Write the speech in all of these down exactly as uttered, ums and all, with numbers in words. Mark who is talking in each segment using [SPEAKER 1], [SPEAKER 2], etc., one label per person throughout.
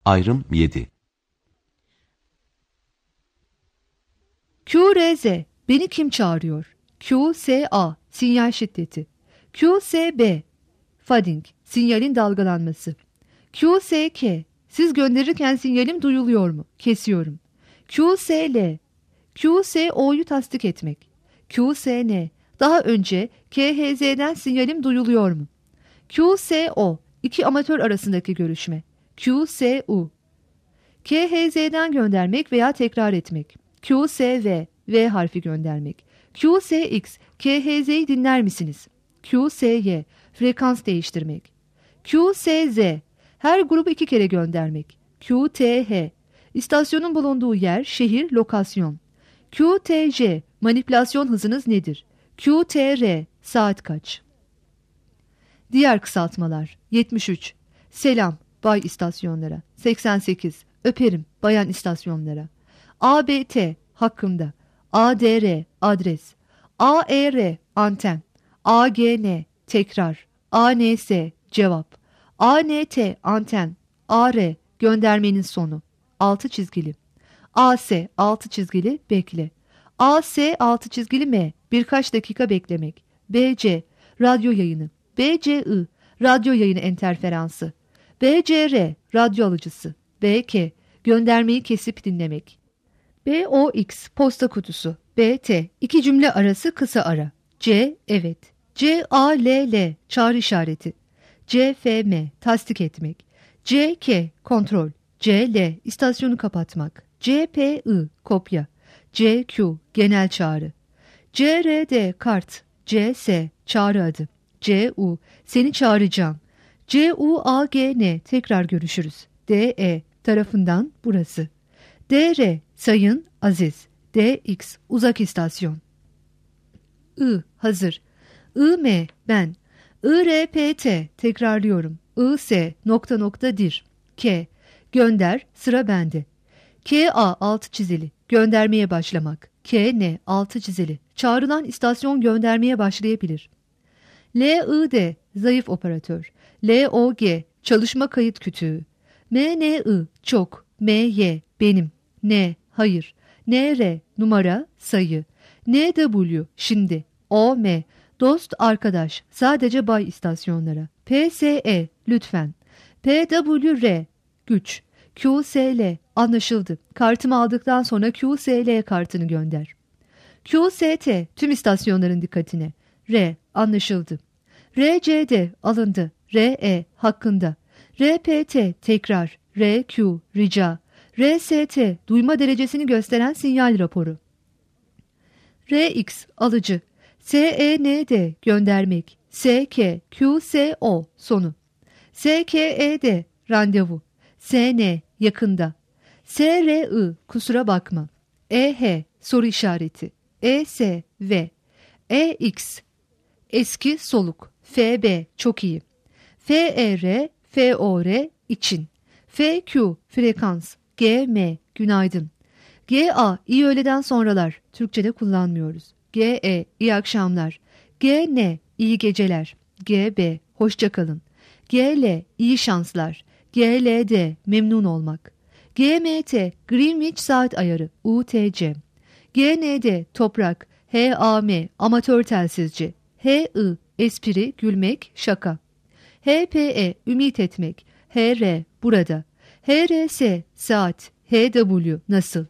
[SPEAKER 1] Ayrım yedi.
[SPEAKER 2] Q R Z, beni kim çağırıyor? Q S A, sinyal şiddeti. Q S B, fading, sinyalin dalgalanması. Q S K, siz gönderirken sinyalim duyuluyor mu? Kesiyorum. Q S L, Q S O'yu tasdik etmek. Q S N, daha önce K H Z'den sinyalim duyuluyor mu? Q S O, iki amatör arasındaki görüşme. Q S U, K H Z'den göndermek veya tekrar etmek. Q S V, V harfi göndermek. Q S X, K H Z'yi dinler misiniz? Q S Y, frekans değiştirmek. Q S Z, her grubu iki kere göndermek. Q T H, istasyonun bulunduğu yer, şehir, lokasyon. Q T J, manipülasyon hızınız nedir? Q T R, saat kaç? Diğer kısaltmalar. yetmiş üç, selam, bay istasyonlara. seksen sekiz, öperim, bayan istasyonlara. A B T, hakkımda. A D R, adres. A E R, anten. A G N, tekrar. A N S, cevap. A N T, anten. A R, göndermenin sonu. altı çizgili. A S, altı çizgili, bekle. A S, altı çizgili M, birkaç dakika beklemek. B C, radyo yayını. B C I, radyo yayını enterferansı. B C R, radyo alıcısı. B K, göndermeyi kesip dinlemek. B O X, posta kutusu. B T, iki cümle arası kısa ara. C, evet. C A L L, çağrı işareti. C F M, tasdik etmek. C K, kontrol. C L, istasyonu kapatmak. C P I, kopya. C Q, genel çağrı. C R D, kart. C S, çağrı adı. C U, seni çağıracağım. C U A G N, tekrar görüşürüz. D E, tarafından, burası. D R, sayın, aziz. D X, uzak istasyon. I, hazır. I M, ben. I R P T, tekrarlıyorum. I S, nokta nokta dir. K, gönder, sıra bende. K A, altı çizili, göndermeye başlamak. K N, altı çizili, çağrılan istasyon göndermeye başlayabilir. L I D, zayıf operatör. L O G, çalışma kayıt kütüğü. M N I, çok. M Y, benim. N, hayır. N R, numara, sayı. N W, şimdi. O M, dost, arkadaş, sadece bay istasyonlara. P S E, lütfen. P W R, güç. Q S L, anlaşıldı. Kartımı aldıktan sonra Q S L kartını gönder. Q S T, tüm istasyonların dikkatine. R, anlaşıldı. R C D, alındı. R E, hakkında. R P T, tekrar. R Q, rica. R S T, duyma derecesini gösteren sinyal raporu. R X, alıcı. S E N D, göndermek. S K, Q S O, sonu. S K E D, randevu. S N, yakında. S R I, kusura bakma. E H, soru işareti. E S V. E X, eski, soluk. F B, çok iyi. F E R, F O R, için. F Q, frekans. G M, günaydın. G A, iyi öğleden sonralar. Türkçe'de kullanmıyoruz. G E, iyi akşamlar. G N, iyi geceler. G B, hoşça kalın. G L, iyi şanslar. G L D, memnun olmak. G M T, Greenwich saat ayarı. U T C. G N D, toprak. H A M, amatör telsizci. H I, espri, gülmek, şaka. H P E, ümit etmek. H R, burada. H R S, saat. H W, nasıl?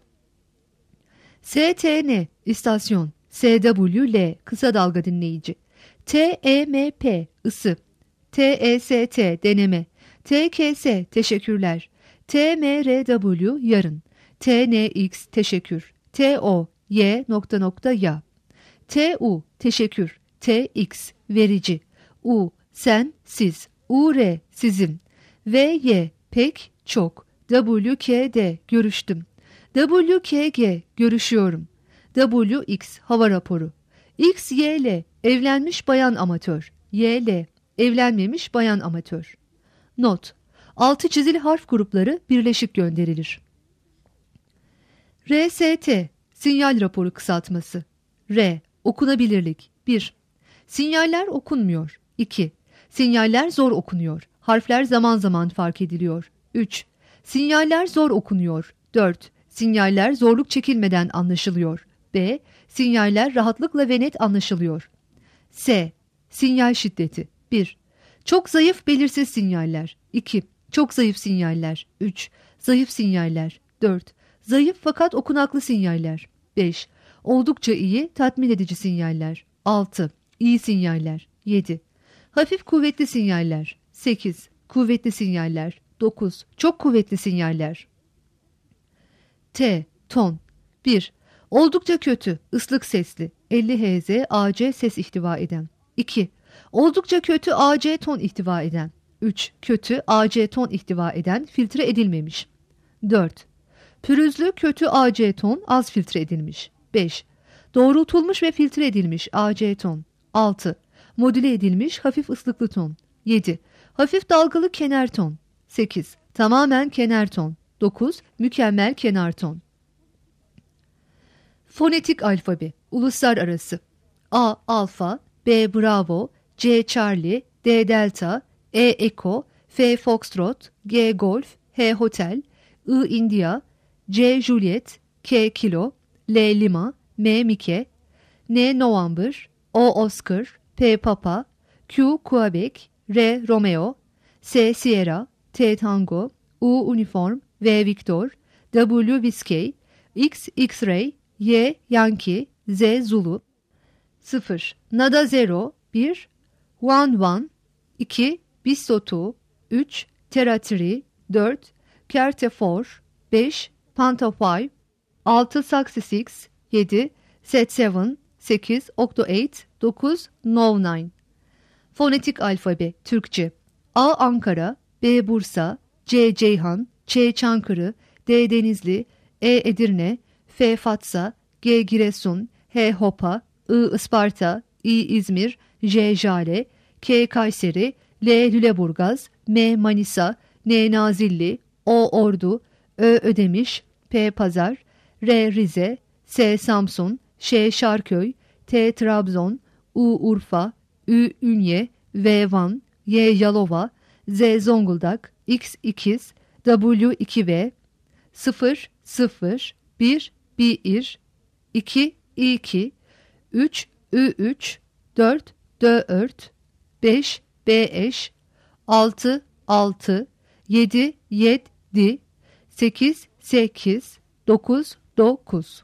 [SPEAKER 2] S T N, istasyon. S W L, kısa dalga dinleyici. T E M P, ısı. T E S T, deneme. T K S, teşekkürler. T M R W, yarın. T N X, teşekkür. T O, Y nokta nokta ya. T U, teşekkür. T X, verici. U, sen, siz. U R, sizin. V Y, pek, çok. W K D, görüştüm. W K G, görüşüyorum. W X, hava raporu. X Y L, evlenmiş bayan amatör. Y L, evlenmemiş bayan amatör. Not: altı çizili harf grupları birleşik gönderilir. R S T, sinyal raporu kısaltması. R, okunabilirlik. bir. Sinyaller okunmuyor. iki. Sinyaller zor okunuyor. Harfler zaman zaman fark ediliyor. üç. Sinyaller zor okunuyor. dört. Sinyaller zorluk çekilmeden anlaşılıyor. B. Sinyaller rahatlıkla ve net anlaşılıyor. S. Sinyal şiddeti. bir. Çok zayıf belirsiz sinyaller. iki. Çok zayıf sinyaller. üç. Zayıf sinyaller. dört. Zayıf fakat okunaklı sinyaller. beş. Oldukça iyi, tatmin edici sinyaller. altı. İyi sinyaller. yedi. Hafif kuvvetli sinyaller. sekiz. Kuvvetli sinyaller. dokuz. Çok kuvvetli sinyaller. T. Ton. bir. Oldukça kötü, ıslık sesli, elli hertz A C ses ihtiva eden. iki. Oldukça kötü A C ton ihtiva eden. üç. Kötü A C ton ihtiva eden, filtre edilmemiş. dört. Pürüzlü kötü A C ton, az filtre edilmiş. beş. Doğrultulmuş ve filtre edilmiş A C ton. altı. Modüle edilmiş hafif ıslıklı ton. yedi. Hafif dalgalı kenar ton. sekiz. Tamamen kenar ton. dokuz. Mükemmel kenar ton. Fonetik alfabe, uluslararası. A. Alfa, B. Bravo, C. Charlie, D. Delta, E. Echo, F. Foxtrot, G. Golf, H. Hotel, I. India, C. Juliet, K. Kilo, L. Lima, M. Mike, N. November, O. Oscar, P. Papa, Q. Quebec, R. Romeo, S. Sierra, T. Tango, U. Uniform, V. Victor, W. Whiskey, X. X-Ray, Y. Yankee, Z. Zulu. sıfır. Nada zero. bir. One one. iki. Bistotu. üç. Teratri. dört. Kerte four. beş. Panta five. altı. Saxi six. yedi. Set seven. sekiz. Octo eight. dokuz. No nine. Fonetik alfabe, Türkçe. A. Ankara, B. Bursa, C. Ceyhan, Ç. Çankırı, D. Denizli, E. Edirne, F. Fatsa, G. Giresun, H. Hopa, I. Isparta, İ. İzmir, J. Jale, K. Kayseri, L. Lüleburgaz, M. Manisa, N. Nazilli, O. Ordu, Ö. Ödemiş, P. Pazar, R. Rize, S. Samsun, Ş. Şarköy, T. Trabzon, U. Urfa, Ü. Ünye, V. Van, Y. Yalova, Z. Zonguldak, X. İkiz, W. iki V, sıfır. sıfır. bir. Bir. iki. iki. üç. Ü. üç. dört. dört. beş. beş. altı. altı. yedi. yedi. sekiz. sekiz. dokuz. dokuz.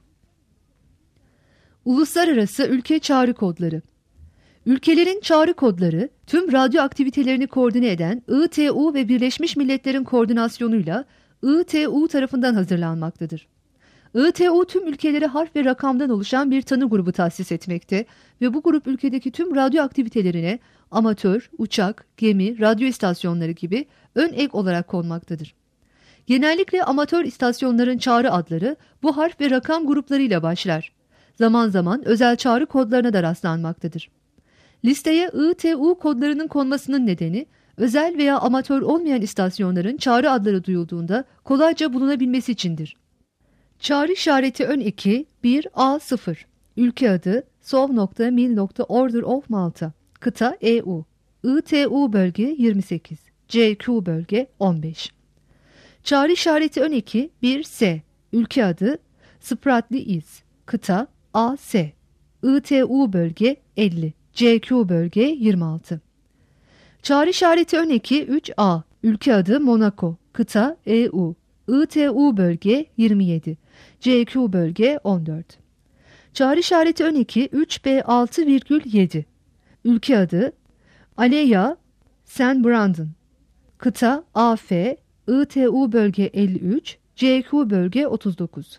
[SPEAKER 2] Uluslararası ülke çağrı kodları. Ülkelerin çağrı kodları tüm radyo aktivitelerini koordine eden I T U ve Birleşmiş Milletler'in koordinasyonuyla I T U tarafından hazırlanmaktadır. I T U tüm ülkelere harf ve rakamdan oluşan bir tanı grubu tahsis etmekte ve bu grup ülkedeki tüm radyo aktivitelerine amatör, uçak, gemi, radyo istasyonları gibi ön ek olarak konmaktadır. Genellikle amatör istasyonların çağrı adları bu harf ve rakam gruplarıyla başlar. Zaman zaman özel çağrı kodlarına da rastlanmaktadır. Listeye I T U kodlarının konmasının nedeni, özel veya amatör olmayan istasyonların çağrı adları duyulduğunda kolayca bulunabilmesi içindir. Çağrı işareti ön eki bir A sıfır. Ülke adı sov.mil.order of Malta. Kıta E U. I T U bölge yirmi sekiz. C Q bölge on beş. Çağrı işareti ön eki bir S. Ülke adı Spratly Is. Kıta A S. I T U bölge elli. C Q bölge yirmi altı. Çağrı işareti ön eki üç A. Ülke adı Monaco. Kıta E U. I T U bölge yirmi yedi. C Q bölge on dört. Çağrı işareti ön eki üç B altı virgül yedi. Ülke adı Aleya Saint Brandon. Kıta A F. I T U bölge elli üç. C Q bölge otuz dokuz.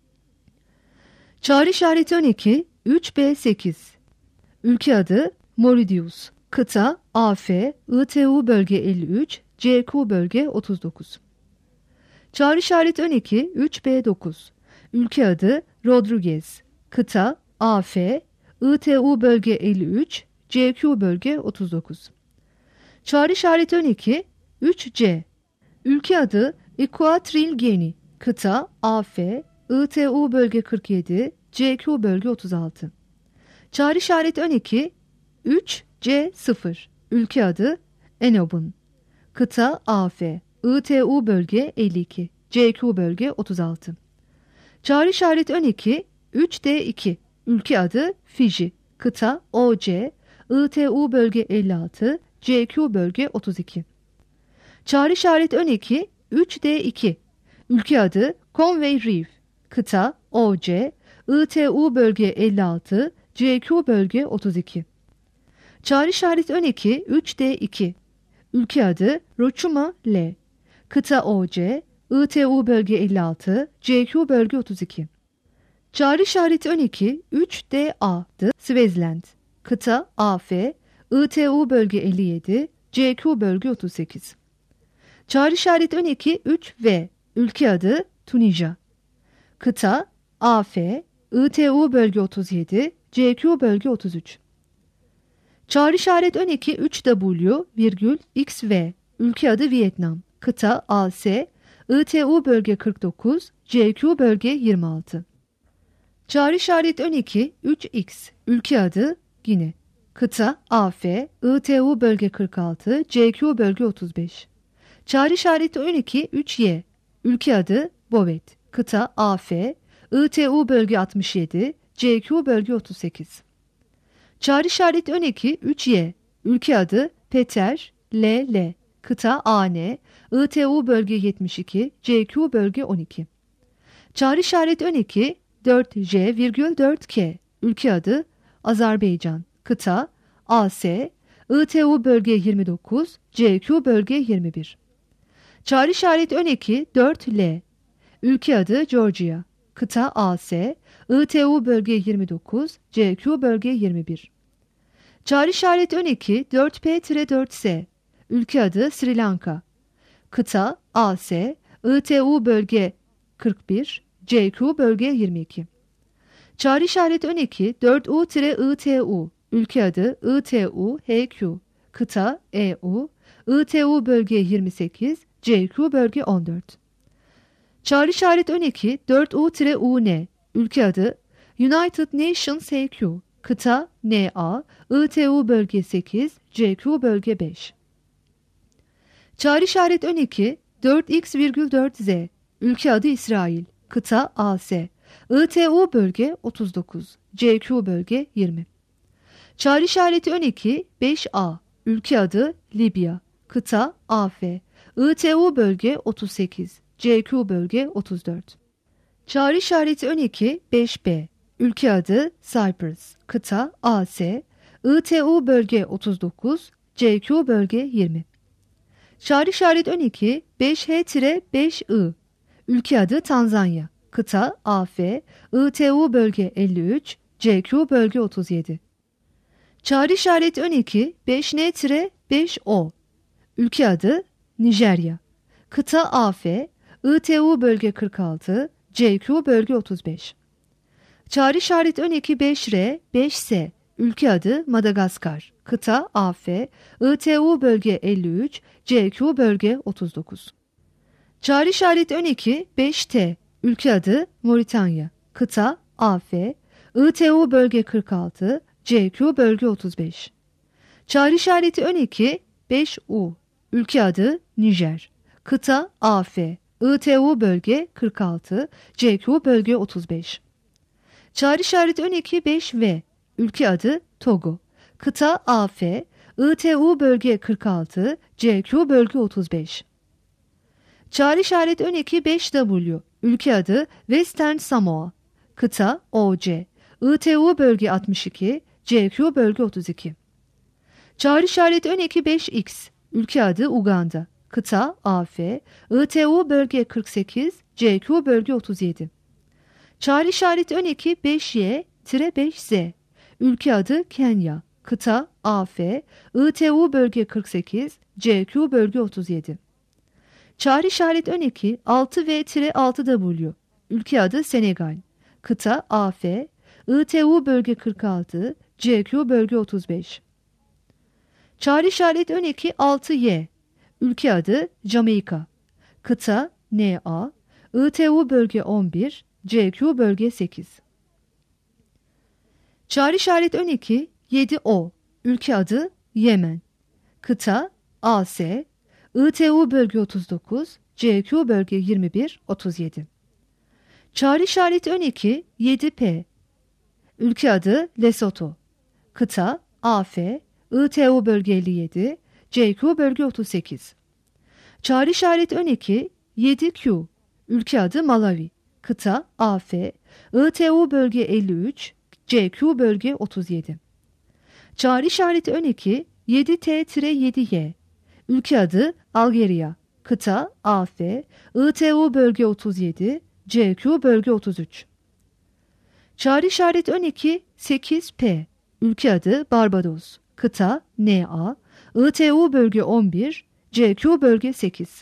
[SPEAKER 2] Çağrı işareti ön eki üç B sekiz. Ülke adı Mauritius. Kıta A F. I T U bölge elli üç. C Q bölge otuz dokuz. Çağrı işareti ön eki üç B dokuz. Ülke adı Rodriguez. Kıta A F. I T U bölge elli üç. C Q bölge otuz dokuz. Çağrı işareti ön eki üç C. Ülke adı Equatorial Guinea. Kıta A F. I T U bölge kırk yedi. C Q bölge otuz altı. Çağrı işareti ön eki üç C sıfır. Ülke adı Enobun. Kıta A F. I T U bölge elli iki, C Q bölge otuz altı. Çağrı işareti ön eki üç D iki, ülke adı Fiji, kıta O C, I T U bölge elli altı, C Q bölge otuz iki. Çağrı işareti ön eki üç D iki, ülke adı Conway Reef, kıta O C, I T U bölge elli altı, C Q bölge otuz iki. Çağrı işareti ön eki üç D iki, ülke adı Rochuma L, kıta O C, I T U bölge elli altı, C Q bölge otuz iki. Çağrı işareti ön eki üç D A, Swaziland, kıta A F, I T U bölge elli yedi, C Q bölge otuz sekiz. Çağrı işareti ön eki üç V, ülke adı Tunisia, kıta A F, I T U bölge otuz yedi, C Q bölge otuz üç. Çağrı işareti ön eki üç W, virgül X V, ülke adı Vietnam, kıta A S, I T U bölge kırk dokuz, C Q bölge yirmi altı. Çağrı işareti ön eki üç X, ülke adı Gine, kıta A F, I T U bölge kırk altı, C Q bölge otuz beş. Çağrı işareti ön eki üç Y, ülke adı Bovet, kıta A F, I T U bölge altmış yedi, C Q bölge otuz sekiz. Çağrı işareti ön eki üç Y, ülke adı Peter L L, kıta A N, I T U bölge yetmiş iki, C Q bölge on iki. Çağrı işareti ön eki dört J virgül dört K, ülke adı Azerbaycan, kıta A S, I T U bölge yirmi dokuz, C Q bölge yirmi bir. Çağrı işareti ön eki dört L, ülke adı Georgia, kıta A S, I T U bölge yirmi dokuz, C Q bölge yirmi bir. Çağrı işareti ön eki dört P dört S, ülke adı Sri Lanka, kıta A S, I T U bölge kırk bir, C Q bölge yirmi iki. Çağrı işareti ön eki dört U I T U, ülke adı I T U H Q, kıta E U, I T U bölge yirmi sekiz, C Q bölge on dört. Çağrı işareti ön eki dört U U N, ülke adı United Nations H Q, kıta N A, I T U bölge sekiz, C Q bölge beş. Çağrı işareti ön eki dört X virgül dört Z, ülke adı İsrail, kıta A S, I T U bölge otuz dokuz, C Q bölge yirmi. Çağrı işareti ön eki beş A, ülke adı Libya, kıta A F, I T U bölge otuz sekiz, C Q bölge otuz dört. Çağrı işareti ön eki beş B, ülke adı Cyprus, kıta A S, I T U bölge otuz dokuz, C Q bölge yirmi. Çağrı işareti ön eki beş H beş I, ülke adı Tanzanya, kıta A F, I T U bölge elli üç, C Q bölge otuz yedi. Çağrı işareti ön eki beş N beş O, ülke adı Nijerya, kıta A F, I T U bölge kırk altı, C Q bölge otuz beş. Çağrı işareti ön eki beş R beş S, ülke adı Madagaskar, kıta A F, I T U bölge elli üç, C Q bölge otuz dokuz. Çağrı işareti ön eki beş T, ülke adı Moritanya, kıta A F, I T U bölge kırk altı, C Q bölge otuz beş. Çağrı işareti ön eki beş U, ülke adı Nijer, kıta A F, I T U bölge kırk altı, C Q bölge otuz beş. Çağrı işareti ön eki beş V, ülke adı Togo, kıta A F, I T U bölge kırk altı, C Q bölge otuz beş. Çağrı işareti ön eki beş W, ülke adı Western Samoa, kıta O C, I T U bölge altmış iki, C Q bölge otuz iki. Çağrı işareti ön eki beş X, ülke adı Uganda, kıta A F, I T U bölge kırk sekiz, C Q bölge otuz yedi. Çağrı işareti ön eki beş Y beş Z, ülke adı Kenya, kıta A F, I T U bölge kırk sekiz, C Q bölge otuz yedi. Çağrı işareti ön eki altı V altı W, ülke adı Senegal, kıta A F, I T U bölge kırk altı, C Q bölge otuz beş. Çağrı işareti ön eki altı Y, ülke adı Jamaika, kıta N A, I T U bölge on bir, C Q bölge sekiz. Çağrı işareti ön eki yedi O, ülke adı Yemen, kıta A S, I T U bölge otuz dokuz, C Q bölge yirmi bir otuz yedi. Çağrı işareti ön eki yedi P. Ülke adı Lesotho. Kıta A F, I T U bölge elli yedi, C Q bölge otuz sekiz. Çağrı işareti ön eki yedi Q. Ülke adı Malawi. Kıta A F, I T U bölge elli üç, C Q bölge otuz yedi. Çağrı işareti ön eki yedi T yedi Y. Ülke adı Algeria. Kıta A F, I T U bölge otuz yedi, C Q bölge otuz üç. Çağrı işareti ön eki sekiz P. Ülke adı Barbados. Kıta N A, I T U bölge on bir, C Q bölge sekiz.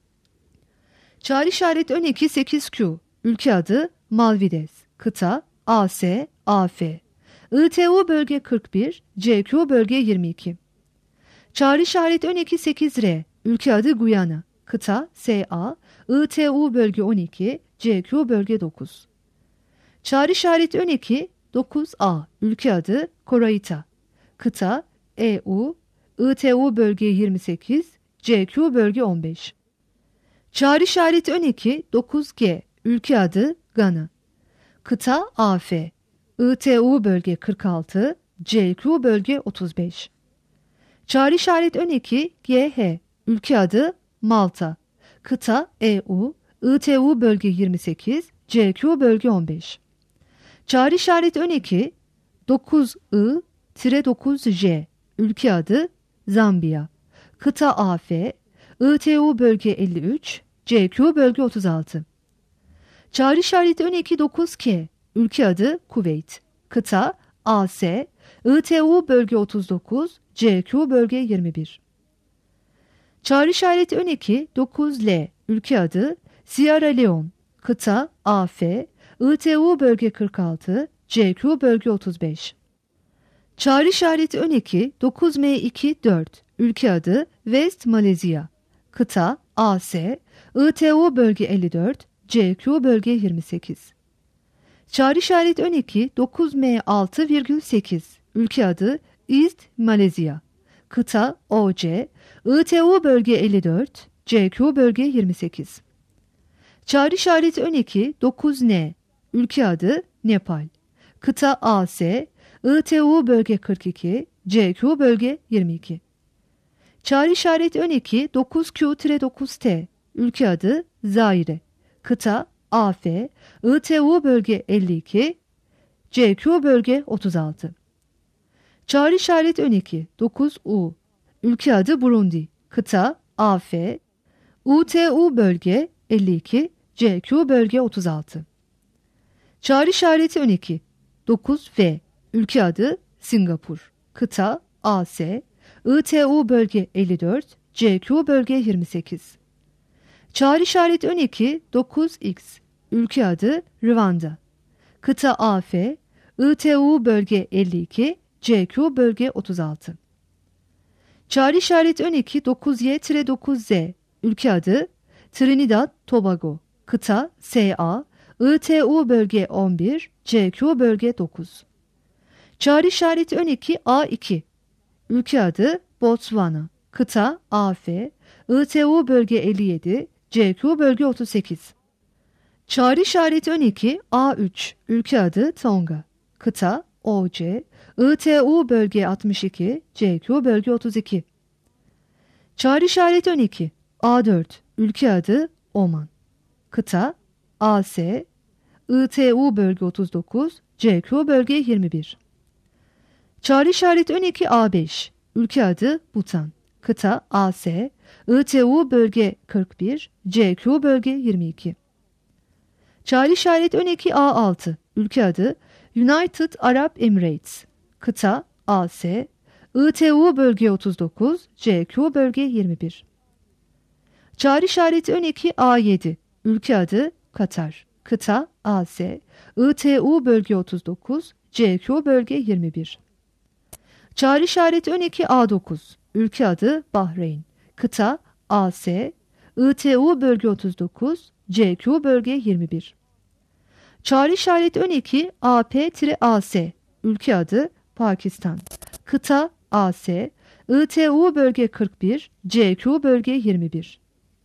[SPEAKER 2] Çağrı işareti ön eki sekiz Q. Ülke adı Malvides. Kıta A S, A F. I T U bölge kırk bir, C Q bölge yirmi iki. Çağrı işareti ön eki sekiz R. Ülke adı Guyana. Kıta S A, I T U bölge on iki, C Q bölge dokuz. Çağrı işareti ön eki dokuz A. Ülke adı Koraita. Kıta E U, I T U bölge yirmi sekiz, C Q bölge on beş. Çağrı işareti ön eki dokuz G. Ülke adı Gana. Kıta A F, I T U bölge kırk altı, C Q bölge otuz beş. Çağrı işareti ön eki G H. Ülke adı Malta. Kıta E U, I T U bölge yirmi sekiz, C Q bölge on beş. Çağrı işareti ön eki dokuz I dokuz J. Ülke adı Zambiya. Kıta A F, I T U bölge elli üç, C Q bölge otuz altı. Çağrı işareti ön eki dokuz K. Ülke adı Kuveyt. Kıta A S, I T U bölge otuz dokuz, C Q bölge yirmi bir. Çağrı işareti ön eki dokuz L. Ülke adı Sierra Leone. Kıta A F, I T U bölge kırk altı, C Q bölge otuz beş. Çağrı işareti ön eki dokuz M iki dört. Ülke adı West Malezya. Kıta A S, I T U bölge elli dört, C Q bölge yirmi sekiz. Çağrı işareti ön eki dokuz M altı virgül sekiz. Ülke adı East Malezya. Kıta O C, I T U bölge elli dört, C Q bölge yirmi sekiz. Çağrı işareti ön eki dokuz N. Ülke adı Nepal. Kıta A S, I T U bölge kırk iki, C Q bölge yirmi iki. Çağrı işareti ön eki dokuz Q dokuz T. Ülke adı Zaire. Kıta A F, I T U bölge elli iki, C Q bölge otuz altı. Çağrı işareti ön eki dokuz U. Ülke adı Burundi. Kıta A F, U T U bölge elli iki, C Q bölge otuz altı. Çağrı işareti ön eki dokuz F. Ülke adı Singapur. Kıta A S, I T U bölge elli dört, C Q bölge yirmi sekiz. Çağrı işareti ön eki dokuz X. Ülke adı Rwanda. Kıta A F, I T U bölge elli iki, C Q bölge otuz altı. Çağrı işareti ön eki dokuz Y dokuz Z. Ülke adı Trinidad Tobago. Kıta S A, I T U bölge on bir, C Q bölge dokuz. Çağrı işareti ön eki A iki. Ülke adı Botswana. Kıta A F, I T U bölge elli yedi, C Q bölge otuz sekiz. Çağrı işareti ön eki A üç. Ülke adı Tonga. Kıta O C, I T U bölge altmış iki, C Q bölge otuz iki. Çağrı işareti ön eki A dört. Ülke adı Oman. Kıta A S, I T U bölge otuz dokuz, C Q bölge yirmi bir. Çağrı işareti ön eki A beş. Ülke adı Butan. Kıta A S, I T U bölge kırk bir, C Q bölge yirmi iki. Çağrı işareti ön eki A altı. Ülke adı United Arab Emirates. Kıta A S, I T U bölge otuz dokuz, C Q bölge yirmi bir. Çağrı işareti ön eki A yedi. Ülke adı Katar. Kıta A S, I T U bölge otuz dokuz, C Q bölge yirmi bir. Çağrı işareti ön eki A dokuz. Ülke adı Bahreyn. Kıta A S, I T U bölge otuz dokuz, C Q bölge yirmi bir. Çağrı işareti ön eki A P A S. Ülke adı Pakistan. Kıta A S, I T U bölge kırk bir, C Q bölge yirmi bir.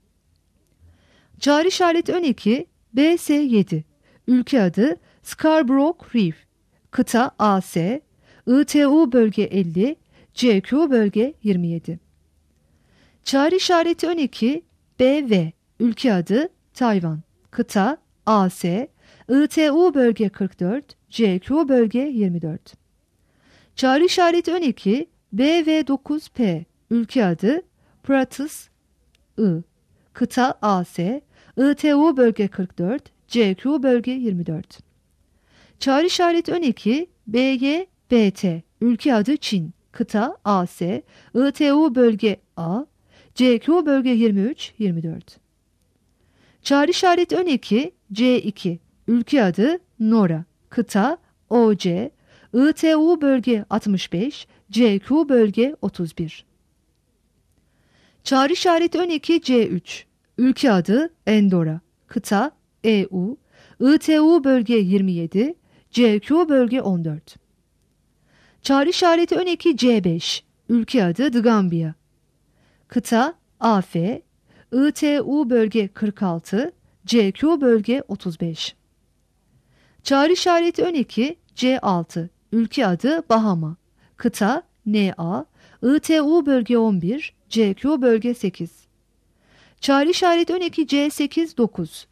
[SPEAKER 2] Çağrı işareti ön eki B S yedi. Ülke adı Scarborough Reef. Kıta A S. I T U bölge elli, C Q bölge yirmi yedi. Çağrı işareti ön eki B V. Ülke adı Tayvan. Kıta A S. I T U bölge kırk dört, C Q bölge yirmi dört. Çağrı işareti ön eki B V dokuz P. Ülke adı Pratus I. Kıta A S. I T U bölge kırk dört, C Q bölge yirmi dört. Çağrı işareti ön eki B Y B T. Ülke adı Çin. Kıta A S. I T U bölge A. C Q bölge yirmi üç yirmi dört. Çağrı işareti ön eki C iki. Ülke adı Nora. Kıta O C. I T U bölge altmış beş, C Q bölge otuz bir. Çağrı işareti ön eki C üç. Ülke adı Andorra. Kıta E U. I T U bölge yirmi yedi, C Q bölge on dört. Çağrı işareti ön eki C beş. Ülke adı The Gambia. Kıta A F. I T U bölge kırk altı, C Q bölge otuz beş. Çağrı işareti ön eki C altı. Ülke adı Bahama. Kıta N A. I T U bölge on bir, C Q bölge sekiz. Çağrı işareti ön eki C sekiz dokuz.